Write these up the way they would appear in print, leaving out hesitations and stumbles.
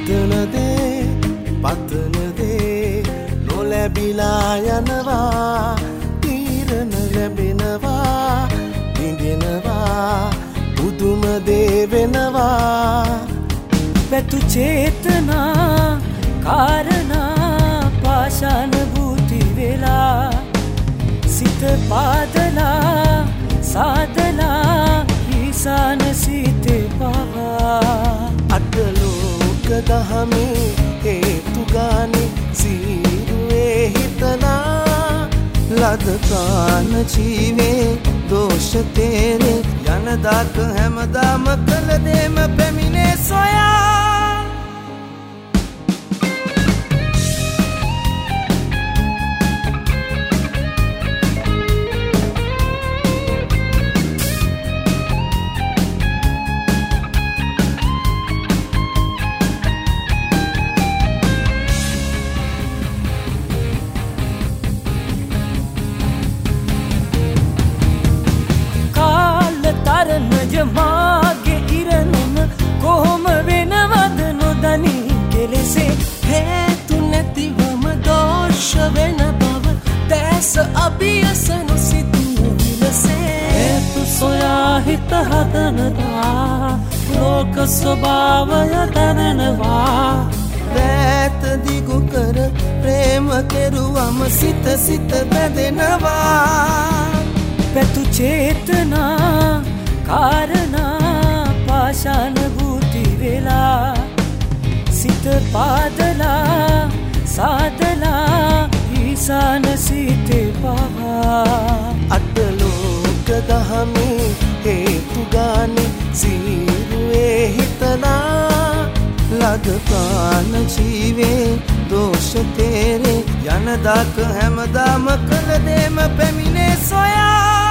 හිතන දේ පතන දේ නොලැබිලා යනවා තීරණ ලැබෙනවා විඳිනවා පුදුම දේ වෙනවා පැතු චේතනා කාරණා පාෂාණ භූති වෙලා සිත පාදලා සාදලා ඊසාන සිතේ පවා අටලෝක දහමේ හේතු ගානේ සීරුවේ හිතලා ලද ප්‍රාණ ජීවේ දෝෂ තේරේ යන දාක හැමදාම කළ දේම පැමිණේ සොයා මාගේ ඉරණම කොහොම වෙනවද නොදනී කෙලෙසේ හේතු නැතිවම දෝෂ වෙන බව දැස අභියස නොසිතූ විලසේ හේතු සොයා හිත හදනවා ලෝක ස්වභාවය දැනෙනවා වැත දිගු කර ප්‍රේම කෙරුවම සිත සිත බැඳෙනවා පැතු චේතනා කාරණා පාෂාණ භූති වෙලා සිත පාදලා සාදලා ඊසාන සිතේ පවා අටලෝක දහමේ හේතු ගානේ සීරුවේ හිතලා ලද ප්‍රාණ ජීවේ දෝෂ තේරේ යන දාක හැමදාම කළ දේම පැමිණේ සොයා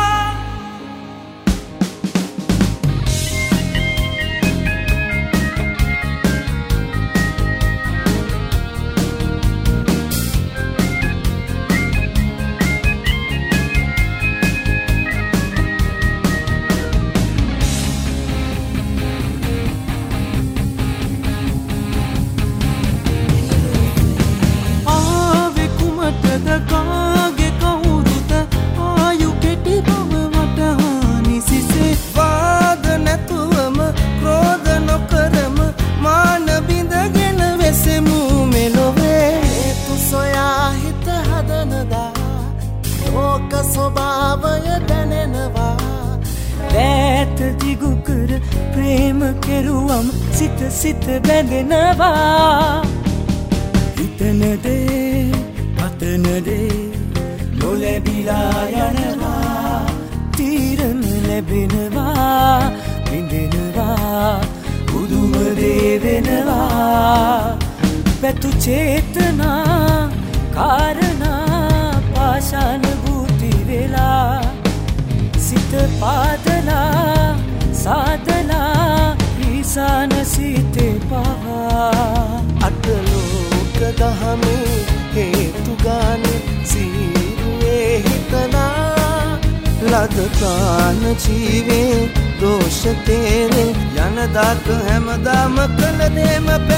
කාගේ කවුරුද ආයු කෙටි බව වටහානි සිසේ වාද නැතුවම ක්‍රෝධ නොකරම මාන බිඳගෙන වෙසෙමු මෙලොවේ හේතු සොයා හිත හදනදා ලෝක ස්වභාවය දැනෙනවා වැත දිගු කර ප්‍රේම කෙරුවම සිත සිත බැඳෙනවා හිතන දේ පතන දේ නොලැබිලා යනවා තීරණ ලැබෙනවා විඳිනවා පුදුම දේ වෙනවා පැතු චේතනා කාරණා පාෂාණ භූති වෙලා සිත පාදලා සාදලා ඊසාන සිතේ පවා අටලෝක දහමේ හේතු ගානේ සීරුවේ හිතලා ලද ප්‍රාණ ජීවේ දෝෂ තේරේ යන දාක හැමදාම කළ දේම